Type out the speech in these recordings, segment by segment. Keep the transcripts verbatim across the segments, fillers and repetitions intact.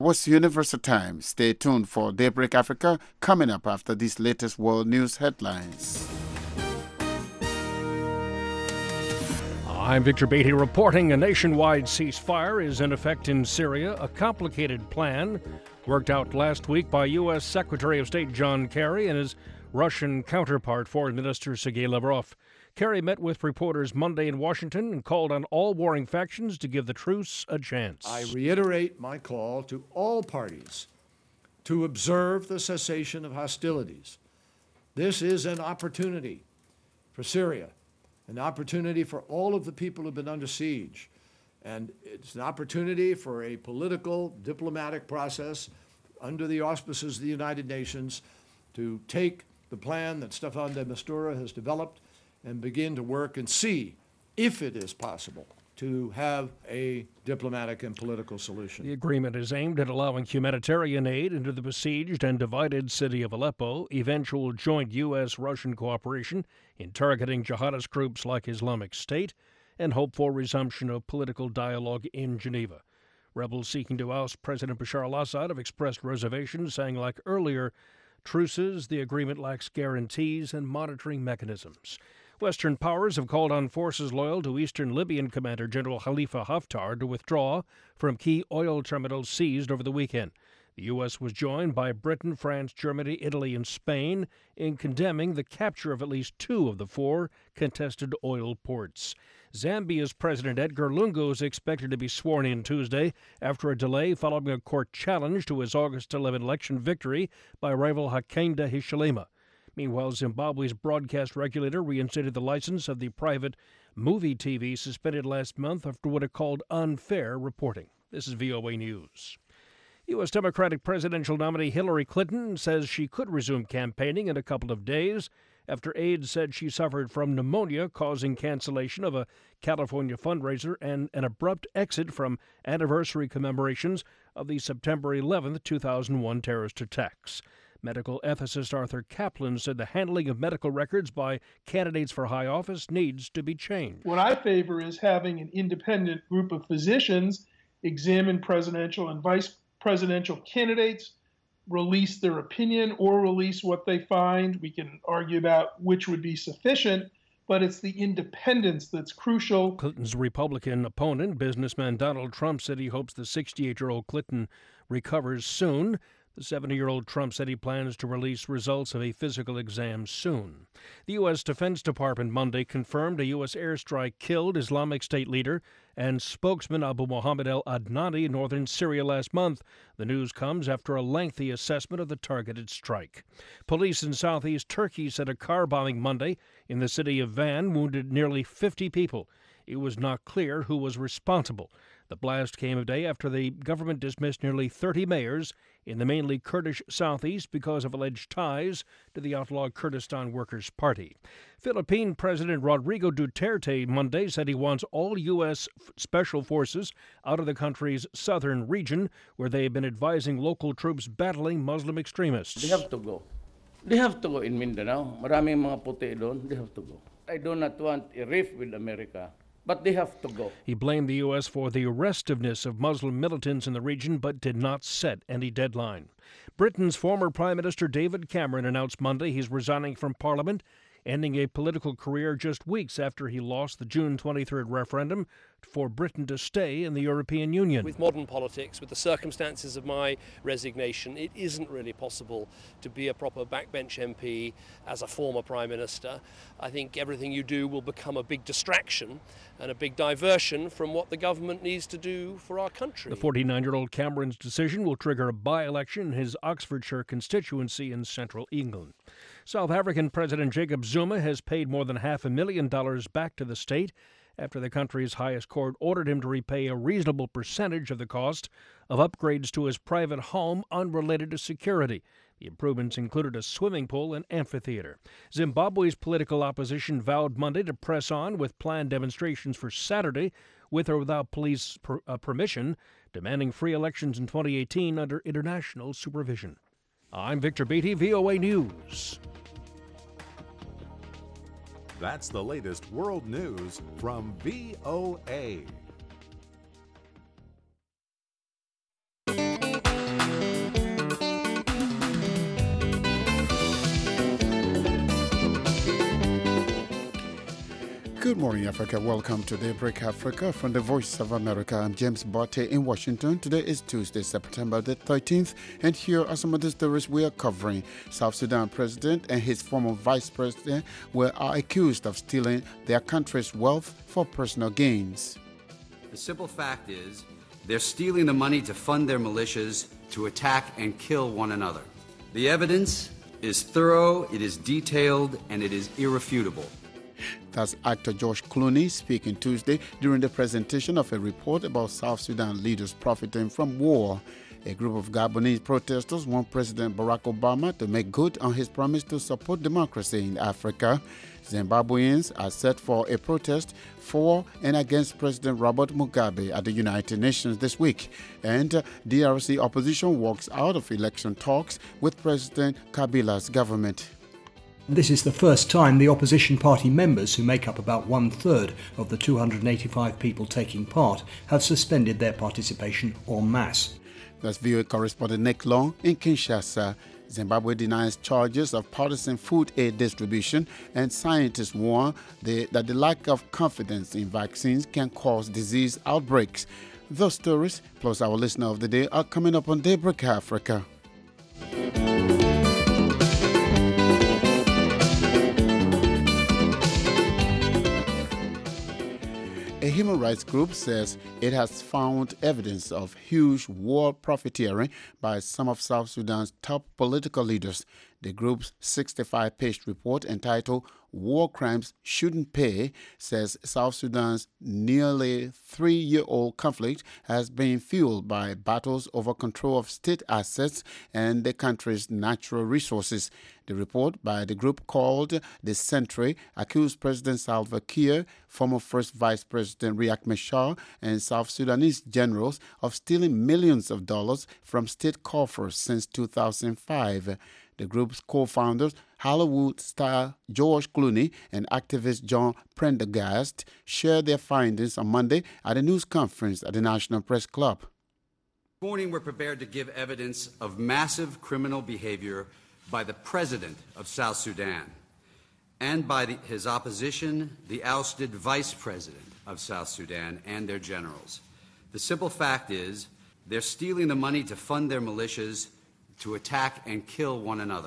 was Universal Time. Stay tuned for Daybreak Africa coming up after these latest world news headlines. I'm Victor Beatty reporting a nationwide ceasefire is in effect in Syria, a complicated plan worked out last week by U S. Secretary of State John Kerry and his Russian counterpart, Foreign Minister Sergei Lavrov. Kerry met with reporters Monday in Washington and called on all warring factions to give the truce a chance. I reiterate my call to all parties to observe the cessation of hostilities. This is an opportunity for Syria, an opportunity for all of the people who've been under siege. And it's an opportunity for a political, diplomatic process under the auspices of the United Nations to take the plan that Staffan de Mistura has developed and begin to work and see if it is possible to have a diplomatic and political solution. The agreement is aimed at allowing humanitarian aid into the besieged and divided city of Aleppo, eventual joint U S Russian cooperation in targeting jihadist groups like Islamic State, and hope for resumption of political dialogue in Geneva. Rebels seeking to oust President Bashar al-Assad have expressed reservations, saying, like earlier truces, the agreement lacks guarantees and monitoring mechanisms. Western powers have called on forces loyal to Eastern Libyan Commander General Khalifa Haftar to withdraw from key oil terminals seized over the weekend. The U S was joined by Britain, France, Germany, Italy, and Spain in condemning the capture of at least two of the four contested oil ports. Zambia's President Edgar Lungu is expected to be sworn in Tuesday after a delay following a court challenge to his August eleventh election victory by rival Hakainde Hichilema. Meanwhile, Zimbabwe's broadcast regulator reinstated the license of the private movie T V suspended last month after what it called unfair reporting. This is V O A News. U S. Democratic presidential nominee Hillary Clinton says she could resume campaigning in a couple of days after aides said she suffered from pneumonia, causing cancellation of a California fundraiser and an abrupt exit from anniversary commemorations of the September eleventh, two thousand one terrorist attacks. Medical ethicist Arthur Kaplan said the handling of medical records by candidates for high office needs to be changed. What I favor is having an independent group of physicians examine presidential and vice presidential candidates, release their opinion or release what they find. We can argue about which would be sufficient, but it's the independence that's crucial. Clinton's Republican opponent, businessman Donald Trump, said he hopes the sixty-eight-year-old Clinton recovers soon. The seventy-year-old Trump said he plans to release results of a physical exam soon. The U S. Defense Department Monday confirmed a U S airstrike killed Islamic State leader and spokesman Abu Mohammed al-Adnani in northern Syria last month. The news comes after a lengthy assessment of the targeted strike. Police in southeast Turkey said a car bombing Monday in the city of Van wounded nearly fifty people. It was not clear who was responsible. The blast came a day after the government dismissed nearly thirty mayors in the mainly Kurdish southeast because of alleged ties to the outlawed Kurdistan Workers' Party. Philippine President Rodrigo Duterte Monday said he wants all U S special forces out of the country's southern region, where they have been advising local troops battling Muslim extremists. They have to go. They have to go in Mindanao. Maraming mga puti doon. They have to go. I do not want a rift with America, but they have to go. He blamed the U S for the restiveness of Muslim militants in the region, but did not set any deadline. Britain's former Prime Minister David Cameron announced Monday he's resigning from Parliament, ending a political career just weeks after he lost the June twenty-third referendum for Britain to stay in the European Union. With modern politics, with the circumstances of my resignation, it isn't really possible to be a proper backbench M P as a former Prime Minister. I think everything you do will become a big distraction and a big diversion from what the government needs to do for our country. The forty-nine-year-old Cameron's decision will trigger a by-election in his Oxfordshire constituency in central England. South African President Jacob Zuma has paid more than half a million dollars back to the state after the country's highest court ordered him to repay a reasonable percentage of the cost of upgrades to his private home unrelated to security. The improvements included a swimming pool and amphitheater. Zimbabwe's political opposition vowed Monday to press on with planned demonstrations for Saturday, with or without police per, uh, permission, demanding free elections in twenty eighteen under international supervision. I'm Victor Beatty, V O A News. That's the latest world news from V O A. Morning, Africa. Welcome to Daybreak Africa from the Voice of America. I'm James Botte in Washington. Today is Tuesday, September the thirteenth, and here are some of the stories we are covering. South Sudan president and his former vice president were are accused of stealing their country's wealth for personal gains. The simple fact is, they're stealing the money to fund their militias to attack and kill one another. The evidence is thorough, it is detailed, and it is irrefutable. That's actor George Clooney speaking Tuesday during the presentation of a report about South Sudan leaders profiting from war. A group of Gabonese protesters want President Barack Obama to make good on his promise to support democracy in Africa. Zimbabweans are set for a protest for and against President Robert Mugabe at the United Nations this week. And uh, D R C opposition walks out of election talks with President Kabila's government. This is the first time the opposition party members, who make up about one-third of the two hundred eighty-five people taking part, have suspended their participation en masse. That's V O A correspondent Nick Long in Kinshasa. Zimbabwe denies charges of partisan food aid distribution, and scientists warn the, that the lack of confidence in vaccines can cause disease outbreaks. Those stories, plus our listener of the day, are coming up on Daybreak Africa. A human rights group says it has found evidence of huge war profiteering by some of South Sudan's top political leaders. The group's sixty-five page report entitled War Crimes Shouldn't Pay says South Sudan's nearly three-year-old conflict has been fueled by battles over control of state assets and the country's natural resources. The report by the group called The Sentry accused President Salva Kiir, former First Vice President Riek Machar, and South Sudanese generals of stealing millions of dollars from state coffers since two thousand five. The group's co-founders, Hollywood star George Clooney and activist John Prendergast, shared their findings on Monday at a news conference at the National Press Club. This morning, we're prepared to give evidence of massive criminal behavior by the President of South Sudan and by the, his opposition, the ousted Vice President of South Sudan, and their generals. The simple fact is, they're stealing the money to fund their militias to attack and kill one another.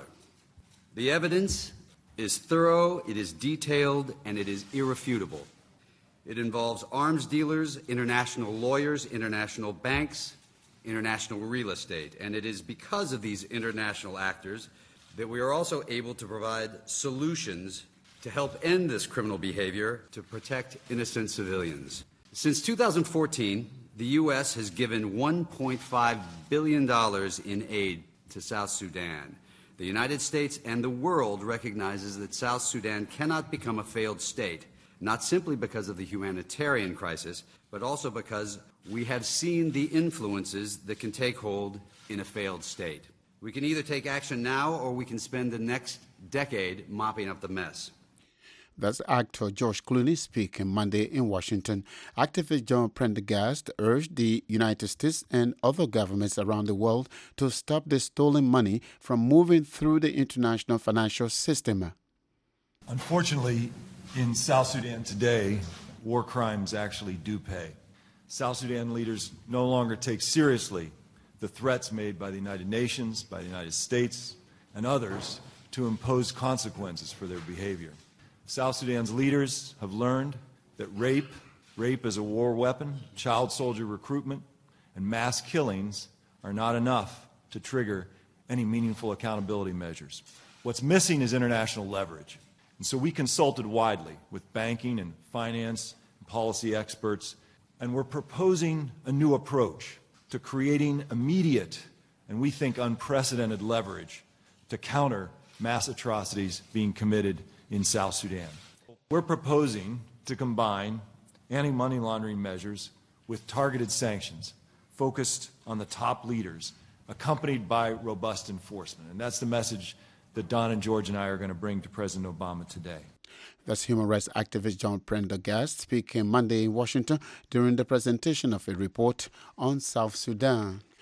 The evidence is thorough, it is detailed, and it is irrefutable. It involves arms dealers, international lawyers, international banks, international real estate, and it is because of these international actors that we are also able to provide solutions to help end this criminal behavior to protect innocent civilians. Since two thousand fourteen, the U S has given one point five billion dollars in aid to South Sudan. The United States and the world recognizes that South Sudan cannot become a failed state, not simply because of the humanitarian crisis, but also because we have seen the influences that can take hold in a failed state. We can either take action now or we can spend the next decade mopping up the mess. That's actor George Clooney speaking Monday in Washington. Activist John Prendergast urged the United States and other governments around the world to stop the stolen money from moving through the international financial system. Unfortunately, in South Sudan today, war crimes actually do pay. South Sudan leaders no longer take seriously the threats made by the United Nations, by the United States, and others to impose consequences for their behavior. South Sudan's leaders have learned that rape, rape as a war weapon, child soldier recruitment, and mass killings are not enough to trigger any meaningful accountability measures. What's missing is international leverage. And so we consulted widely with banking and finance and policy experts, and we're proposing a new approach to creating immediate and we think unprecedented leverage to counter mass atrocities being committed in South Sudan. We're proposing to combine anti-money laundering measures with targeted sanctions focused on the top leaders, accompanied by robust enforcement. And that's the message that Don and George and I are going to bring to President Obama today. That's human rights activist John Prendergast speaking Monday in Washington during the presentation of a report on South Sudan.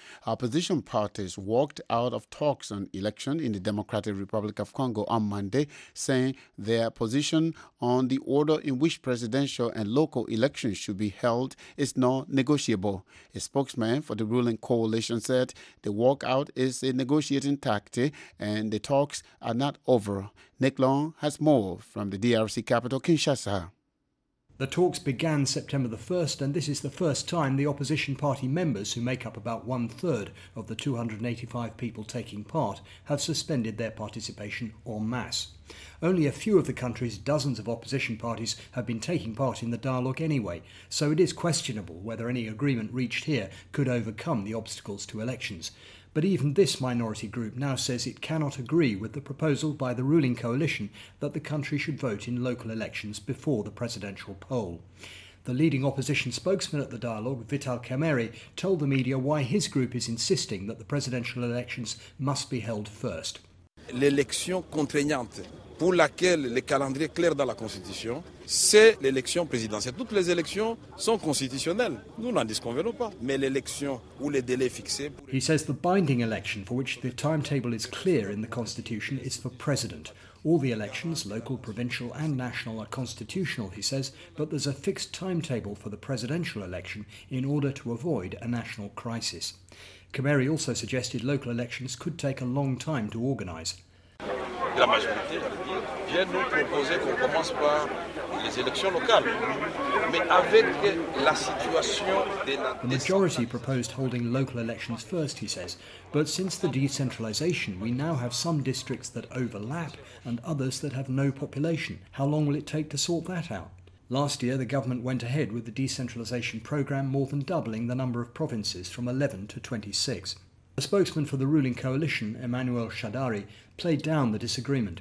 Opposition parties walked out of talks on election in the Democratic Republic of Congo on Monday, saying their position on the order in which presidential and local elections should be held is not negotiable. A spokesman for the ruling coalition said the walkout is a negotiating tactic and the talks are not over. Nick Long has more from the D R C capital, Kinshasa. The talks began September the first, and this is the first time the opposition party members, who make up about one-third of the two hundred eighty-five people taking part, have suspended their participation en masse. Only a few of the country's dozens of opposition parties have been taking part in the dialogue anyway, so it is questionable whether any agreement reached here could overcome the obstacles to elections. But even this minority group now says it cannot agree with the proposal by the ruling coalition that the country should vote in local elections before the presidential poll. The leading opposition spokesman at the dialogue, Vital Kamerhe, told the media why his group is insisting that the presidential elections must be held first. L'élection contraignante pour laquelle le calendrier est clair dans la Constitution, c'est l'élection présidentielle. Toutes les élections sont constitutionnelles. Nous n'en disconvenons pas. Mais l'élection où les délais fixés... He says the binding election for which the timetable is clear in the Constitution is for president. All the elections, local, provincial and national, are constitutional, he says, but there's a fixed timetable for the presidential election in order to avoid a national crisis. Kamerhe also suggested local elections could take a long time to organise. La majorité vient nous proposer qu'on commence par les élections locales, mais avec la situation de la... The majority proposed holding local elections first, he says, but since the decentralisation, we now have some districts that overlap and others that have no population. How long will it take to sort that out? Last year, the government went ahead with the decentralisation programme, more than doubling the number of provinces from eleven to twenty-six. The spokesman for the ruling coalition, Emmanuel Shadari, played down the disagreement.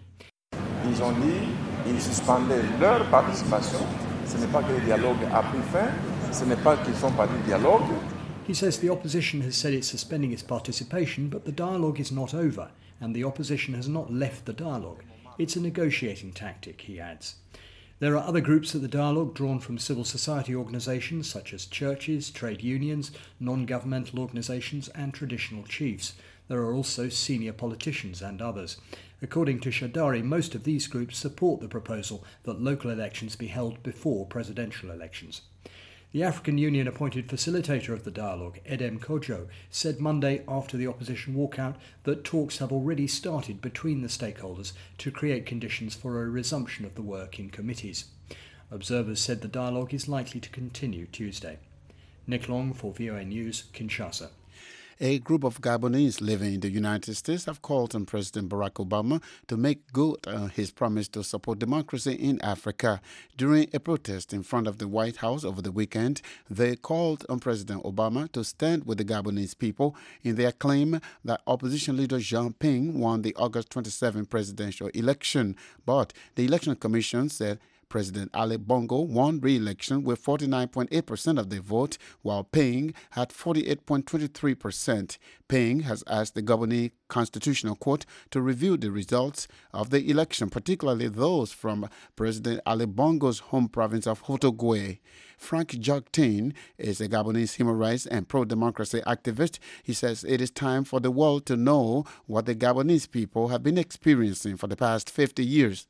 Ils ont dit qu'ils suspendaient leur participation. Ce n'est pas que le dialogue a pris fin. Ce n'est pas qu'ils sont pas du dialogue. He says the opposition has said it's suspending its participation, but the dialogue is not over, and the opposition has not left the dialogue. It's a negotiating tactic, he adds. There are other groups at the dialogue drawn from civil society organisations such as churches, trade unions, non-governmental organisations and traditional chiefs. There are also senior politicians and others. According to Shadari, most of these groups support the proposal that local elections be held before presidential elections. The African Union appointed facilitator of the dialogue, Edem Kojo, said Monday after the opposition walkout that talks have already started between the stakeholders to create conditions for a resumption of the work in committees. Observers said the dialogue is likely to continue Tuesday. Nick Long for V O A News, Kinshasa. A group of Gabonese living in the United States have called on President Barack Obama to make good uh, his promise to support democracy in Africa. During a protest in front of the White House over the weekend, they called on President Obama to stand with the Gabonese people in their claim that opposition leader Jean Ping won the August twenty-seventh presidential election. But the Election Commission said President Ali Bongo won re-election with forty-nine point eight percent of the vote, while Ping had forty-eight point two three percent. Ping has asked the Gabonese Constitutional Court to review the results of the election, particularly those from President Ali Bongo's home province of Haut-Ogooué. Frank Joctin is a Gabonese human rights and pro-democracy activist. He says it is time for the world to know what the Gabonese people have been experiencing for the past fifty years.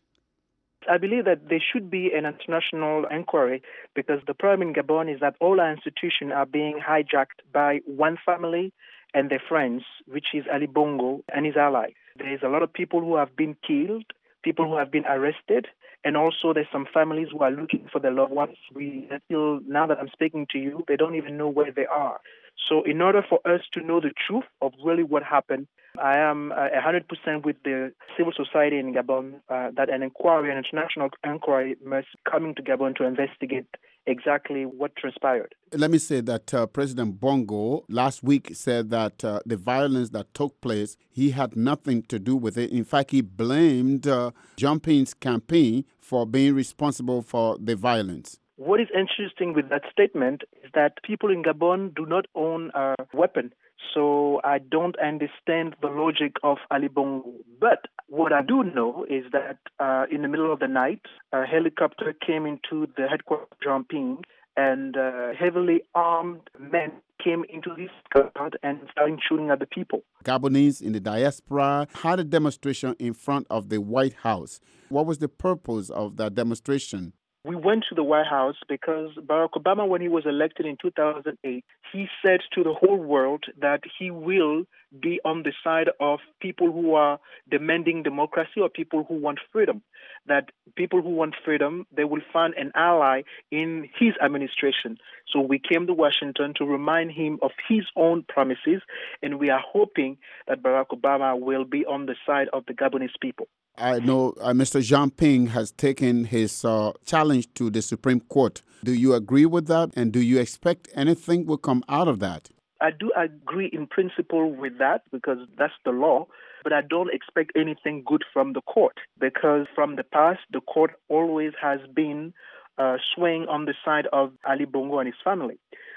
I believe that there should be an international inquiry because the problem in Gabon is that all our institutions are being hijacked by one family and their friends, which is Ali Bongo and his allies. There is a lot of people who have been killed, people who have been arrested, and also there's some families who are looking for their loved ones. We, until now that I'm speaking to you, they don't even know where they are. So in order for us to know the truth of really what happened, I am uh, one hundred percent with the civil society in Gabon uh, that an inquiry, an international inquiry must come into Gabon to investigate exactly what transpired. Let me say that uh, President Bongo last week said that uh, the violence that took place, he had nothing to do with it. In fact, he blamed uh, Jean Ping's campaign for being responsible for the violence. What is interesting with that statement is that people in Gabon do not own a weapon. So I don't understand the logic of Ali Bongo. But what I do know is that uh, in the middle of the night, a helicopter came into the headquarters of Jean Ping, and uh, heavily armed men came into this crowd and started shooting at the people. Gabonese in the diaspora had a demonstration in front of the White House. What was the purpose of that demonstration? We went to the White House because Barack Obama, when he was elected in two thousand eight, he said to the whole world that he will be on the side of people who are demanding democracy or people who want freedom. That people who want freedom, they will find an ally in his administration. So we came to Washington to remind him of his own promises, and we are hoping that Barack Obama will be on the side of the Gabonese people. I know uh, Mister Jean Ping has taken his uh, challenge to the Supreme Court. Do you agree with that? And do you expect anything will come out of that? I do agree in principle with that because that's the law, but I don't expect anything good from the court because from the past, the court always has been uh, swaying on the side of Ali Bongo and his family.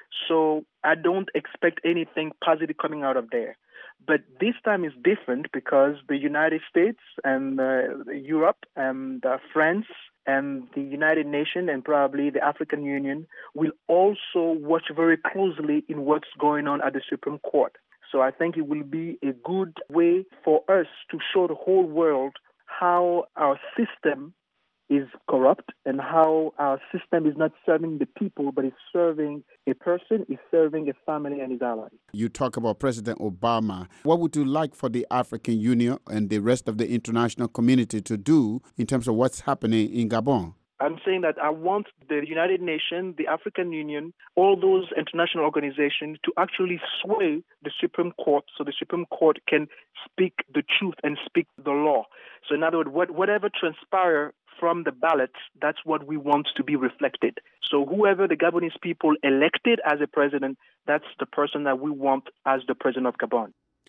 So I don't expect anything positive coming out of there. But this time is different because the United States and uh, Europe and uh, France and the United Nations and probably the African Union will also watch very closely in what's going on at the Supreme Court. So I think it will be a good way for us to show the whole world how our system is corrupt and how our system is not serving the people, but is serving a person, is serving a family and his allies. You talk about President Obama. What would you like for the African Union and the rest of the international community to do in terms of what's happening in Gabon? I'm saying that I want the United Nations, the African Union, all those international organizations to actually sway the Supreme Court so the Supreme Court can speak the truth and speak the law. So in other words, what, whatever transpires from the ballots, that's what we want to be reflected. So whoever the Gabonese people elected as a president, that's the person that we want as the president of Gabon.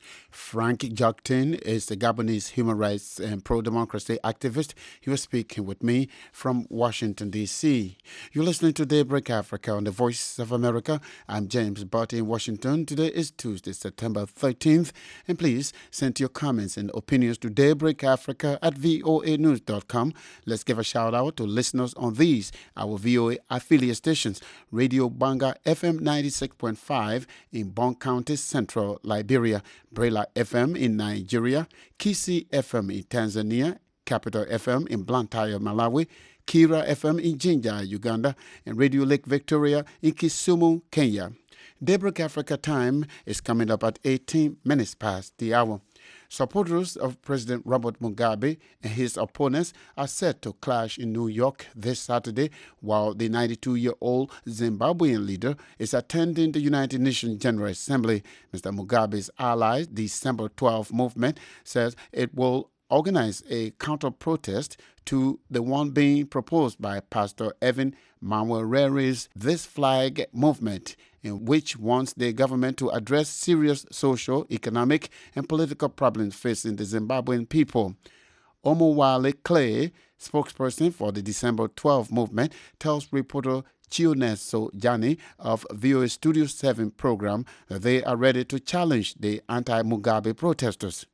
Frank Joktin is a Gabonese human rights and pro-democracy activist. He was speaking with me from Washington, D C You're listening to Daybreak Africa on the Voice of America. I'm James Butt in Washington. Today is Tuesday, September thirteenth. And please send your comments and opinions to daybreakafrica at voa news dot com. Let's give a shout out to listeners on these, our V O A affiliate stations. Radio Banga F M ninety-six point five in Bon County, Central Liberia. Brela F M in Nigeria, Kisi F M in Tanzania, Capital F M in Blantyre, Malawi, Kira F M in Jinja, Uganda, and Radio Lake Victoria in Kisumu, Kenya. Daybreak Africa time is coming up at eighteen minutes past the hour. Supporters of President Robert Mugabe and his opponents are set to clash in New York this Saturday while the ninety-two-year-old Zimbabwean leader is attending the United Nations General Assembly. Mister Mugabe's allies, the December twelfth movement, says it will organize a counter-protest to the one being proposed by Pastor Evan Mawerere's This Flag movement, in which wants the government to address serious social, economic, and political problems facing the Zimbabwean people. Omowale Clay, spokesperson for the December twelfth movement, tells reporter Chioneso Jani of V O A Studio seven program that they are ready to challenge the anti-Mugabe protesters.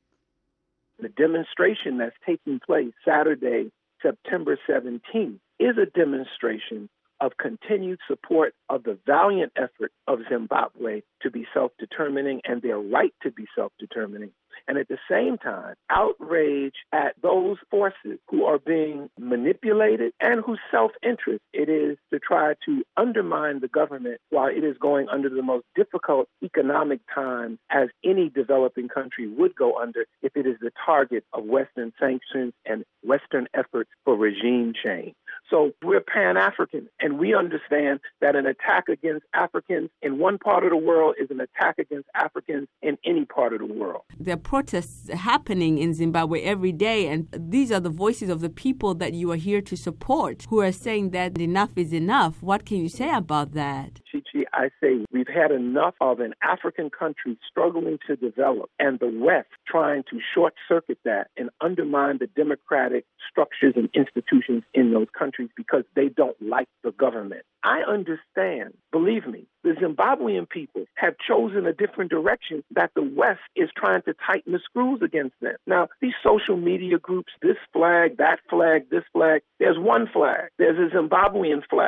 The demonstration that's taking place Saturday, September seventeenth, is a demonstration of continued support of the valiant effort of Zimbabwe to be self-determining and their right to be self-determining. And at the same time, outrage at those forces who are being manipulated and whose self-interest it is to try to undermine the government while it is going under the most difficult economic times as any developing country would go under if it is the target of Western sanctions and Western efforts for regime change. So we're Pan-African, and we understand that an attack against Africans in one part of the world is an attack against Africans in any part of the world. There are protests happening in Zimbabwe every day, and these are the voices of the people that you are here to support who are saying that enough is enough. What can you say about that? Chichi, I say we've had enough of an African country struggling to develop and the West trying to short-circuit that and undermine the democratic structures and institutions in those countries because they don't like the government. I understand, believe me, the Zimbabwean people have chosen a different direction that the West is trying to tighten the screws against them. Now, these social media groups, this flag, that flag, this flag, there's one flag. There's a Zimbabwean flag.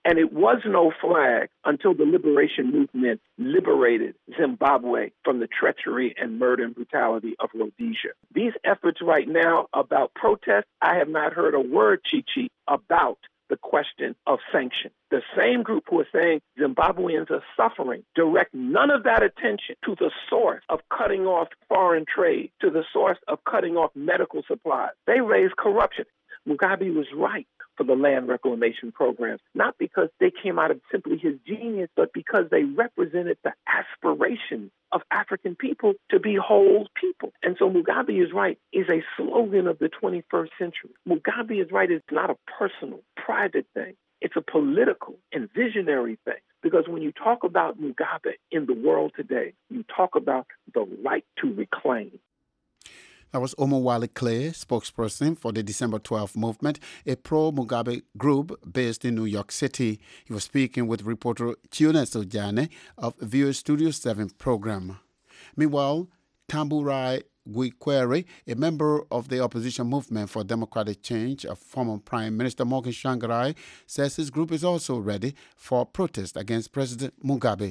And it was no flag until the liberation movement liberated Zimbabwe from the treachery and murder and brutality of Rhodesia. These efforts right now about protest, I have not heard a word, Chi-Chi, about the question of sanction. The same group who are saying Zimbabweans are suffering direct none of that attention to the source of cutting off foreign trade, to the source of cutting off medical supplies. They raise corruption. Mugabe was right for the land reclamation programs, not because they came out of simply his genius, but because they represented the aspirations of African people to be whole people. And so Mugabe is right is a slogan of the twenty-first century. Mugabe is right is not a personal, private thing. It's a political and visionary thing. Because when you talk about Mugabe in the world today, you talk about the right to reclaim. That was Omowale Clay, spokesperson for the December twelfth movement, a pro-Mugabe group based in New York City. He was speaking with reporter Tioneso Jane of V O A Studio seven program. Meanwhile, Tamburai Gwikwere, a member of the opposition movement for democratic change, of former Prime Minister Morgan Tsvangirai, says his group is also ready for protest against President Mugabe.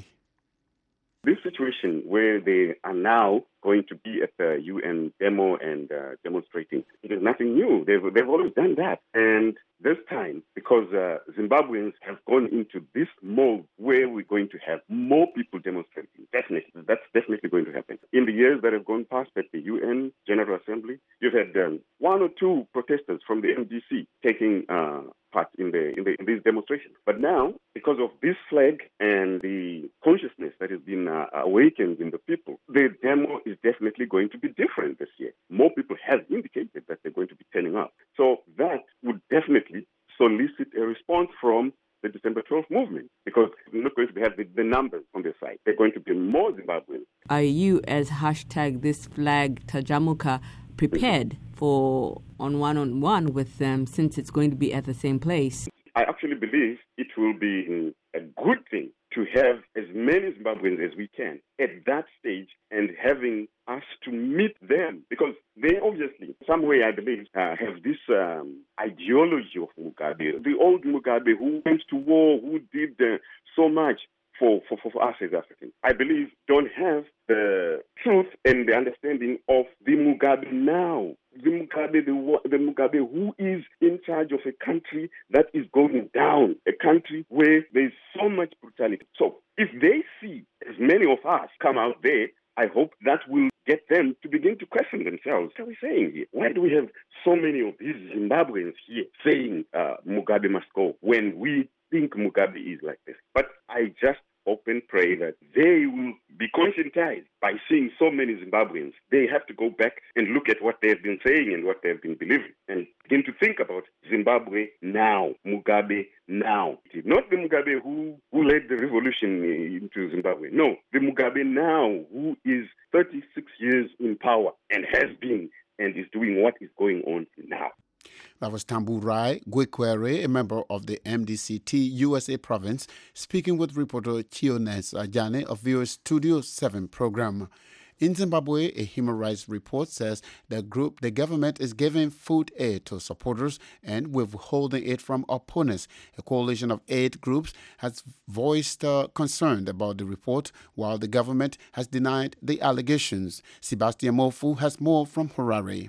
This situation where they are now going to be at the U N demo and uh, demonstrating, it is nothing new. They've, they've always done that. And this time, because uh, Zimbabweans have gone into this mold where we're going to have more people demonstrating, definitely, that's definitely going to happen. In the years that have gone past at the U N General Assembly, you've had um, one or two protesters from the M D C taking uh, part in, the, in, the, in these demonstrations. But now, because of this flag and the consciousness that has been uh, awakened in the people, the demo is definitely going to be different this year. More people have indicated that they're going to be turning up. So that would definitely solicit a response from the December twelfth movement, because they're not going to have the, the numbers on their side. They're going to be more Zimbabweans. Are you, as hashtag this flag Tajamuka, prepared for on one-on-one with them, since it's going to be at the same place? I actually believe it will be a good thing to have as many Zimbabweans as we can at that stage and having us to meet them, because they obviously, some way I believe, uh, have this um, ideology of Mugabe, the old Mugabe who went to war, who did uh, so much for, for, for us as Africans. I believe don't have the truth and the understanding of the Mugabe now. The Mugabe, the, the Mugabe who is in charge of a country that is going down, a country where there's so much brutality. So if they see as many of us come out there, I hope that will get them to begin to question themselves. What are we saying here? Why do we have so many of these Zimbabweans here saying uh, Mugabe must go when we think Mugabe is like this? But I just hope and pray that they will be conscientized by seeing so many Zimbabweans. They have to go back and look at what they've been saying and what they've been believing and begin to think about Zimbabwe now, Mugabe now. Not the Mugabe who, who led the revolution into Zimbabwe. No, the Mugabe now who is thirty-six years in power and has been and is doing what is going on now. That was Tamburai Gwikwere, a member of the M D C T U S A province, speaking with reporter Tioneso Jane of V O A Studio seven program. In Zimbabwe, a human rights report says the group, the government is giving food aid to supporters and withholding it from opponents. A coalition of eight groups has voiced uh, concern about the report, while the government has denied the allegations. Sebastian Mofu has more from Harare.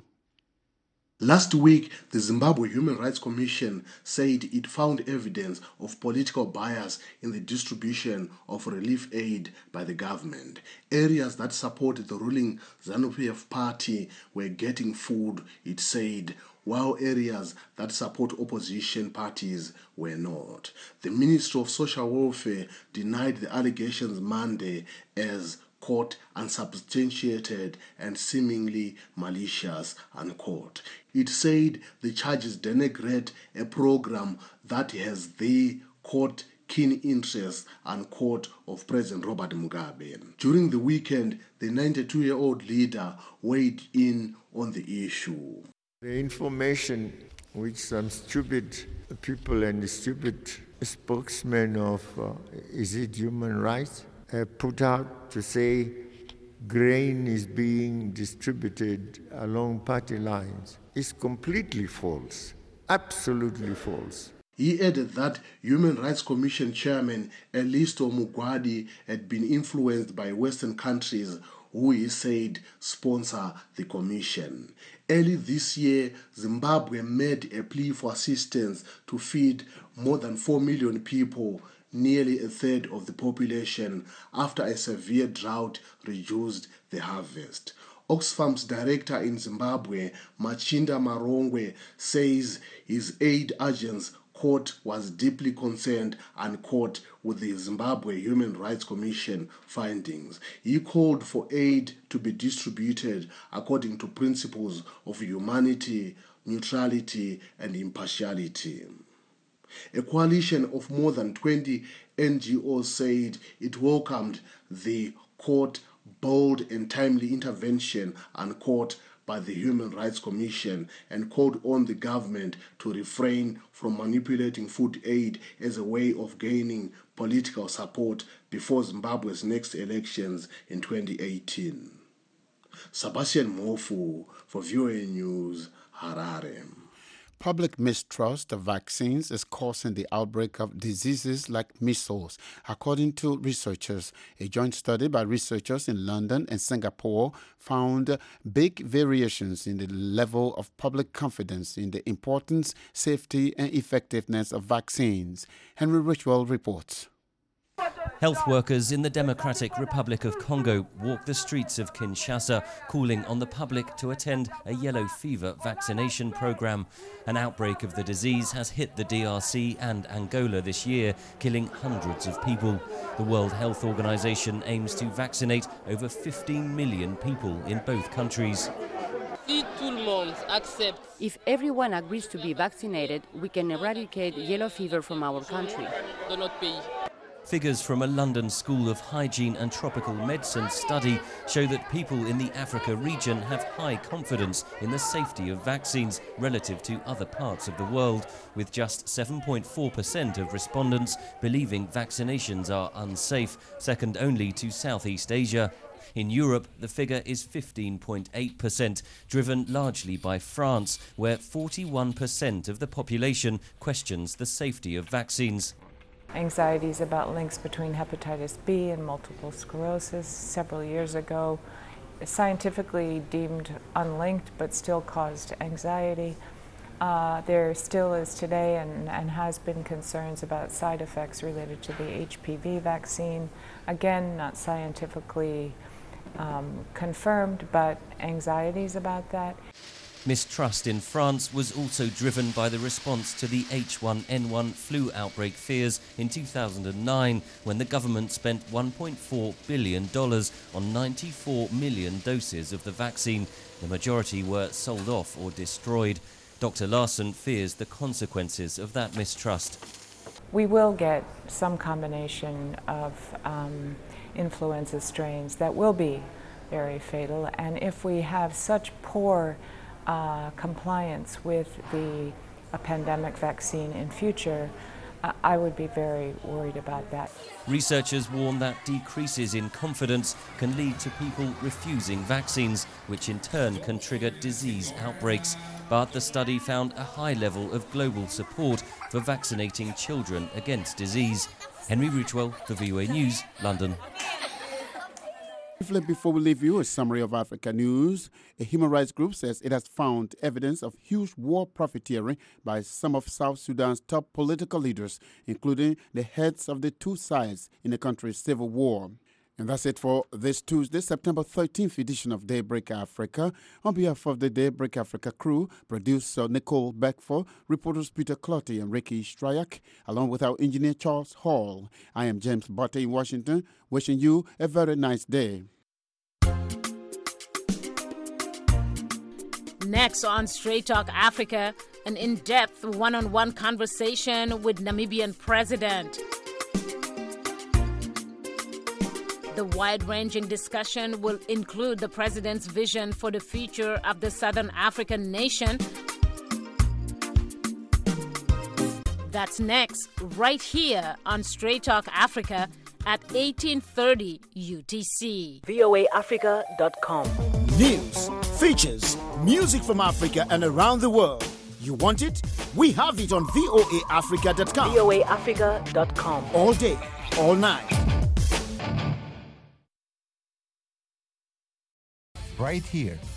Last week, the Zimbabwe Human Rights Commission said it found evidence of political bias in the distribution of relief aid by the government. Areas that supported the ruling ZANU-P F party were getting food, it said, while areas that support opposition parties were not. The Ministry of Social Welfare denied the allegations Monday as quote, unsubstantiated and seemingly malicious, unquote. It said the charges denigrate a program that has the, quote, keen interest, unquote, of President Robert Mugabe. During the weekend, the ninety-two-year-old leader weighed in on the issue. The information which some stupid people and stupid spokesmen of, uh, is it human rights, Uh, put out to say grain is being distributed along party lines is completely false, absolutely false. He added that Human Rights Commission Chairman Elisto Mugwadi had been influenced by Western countries who he said sponsor the commission. Early this year, Zimbabwe made a plea for assistance to feed more than four million people, nearly a third of the population, after a severe drought reduced the harvest. Oxfam's director in Zimbabwe, Machinda Marongwe, says his aid agents court was deeply concerned and caught with the Zimbabwe Human Rights Commission findings. He called for aid to be distributed according to principles of humanity, neutrality, and impartiality. A coalition of more than twenty N G Os said it welcomed the court bold and timely intervention and court by the Human Rights Commission and called on the government to refrain from manipulating food aid as a way of gaining political support before Zimbabwe's next elections in twenty eighteen. Sebastian Mofu for V O A News, Harare. Public mistrust of vaccines is causing the outbreak of diseases like measles, according to researchers. A joint study by researchers in London and Singapore found big variations in the level of public confidence in the importance, safety, and effectiveness of vaccines. Henry Richwell reports. Health workers in the Democratic Republic of Congo walked the streets of Kinshasa, calling on the public to attend a yellow fever vaccination program. An outbreak of the disease has hit the D R C and Angola this year, killing hundreds of people. The World Health Organization aims to vaccinate over fifteen million people in both countries. If everyone agrees to be vaccinated, we can eradicate yellow fever from our country. Figures from a London School of Hygiene and Tropical Medicine study show that people in the Africa region have high confidence in the safety of vaccines relative to other parts of the world, with just seven point four percent of respondents believing vaccinations are unsafe, second only to Southeast Asia. In Europe, the figure is fifteen point eight percent, driven largely by France, where forty-one percent of the population questions the safety of vaccines. Anxieties about links between hepatitis B and multiple sclerosis several years ago, scientifically deemed unlinked but still caused anxiety. Uh, there still is today and, and has been concerns about side effects related to the H P V vaccine. Again, not scientifically um, confirmed, but anxieties about that. Mistrust in France was also driven by the response to the H one N one flu outbreak fears in two thousand nine, when the government spent one point four billion dollars on ninety-four million doses of the vaccine. The majority were sold off or destroyed. Doctor Larson fears the consequences of that mistrust. We will get some combination of um, influenza strains that will be very fatal, and if we have such poor Uh, compliance with the a pandemic vaccine in future, uh, I would be very worried about that. Researchers warn that decreases in confidence can lead to people refusing vaccines, which in turn can trigger disease outbreaks. But the study found a high level of global support for vaccinating children against disease. Henry Richwell for V O A News, London. Briefly, before we leave you, a summary of Africa news. A human rights group says it has found evidence of huge war profiteering by some of South Sudan's top political leaders, including the heads of the two sides in the country's civil war. And that's it for this Tuesday, September thirteenth edition of Daybreak Africa. On behalf of the Daybreak Africa crew, producer Nicole Beckford, reporters Peter Clotty and Ricky Stryak, along with our engineer Charles Hall, I am James Butte in Washington, wishing you a very nice day. Next on Straight Talk Africa, an in-depth one-on-one conversation with Namibian President. The wide-ranging discussion will include the president's vision for the future of the Southern African nation. That's next, right here on Straight Talk Africa at eighteen thirty U T C. V O A Africa dot com. News, features, music from Africa and around the world. You want it? We have it on voa africa dot com. voa africa dot com. All day, all night. Right here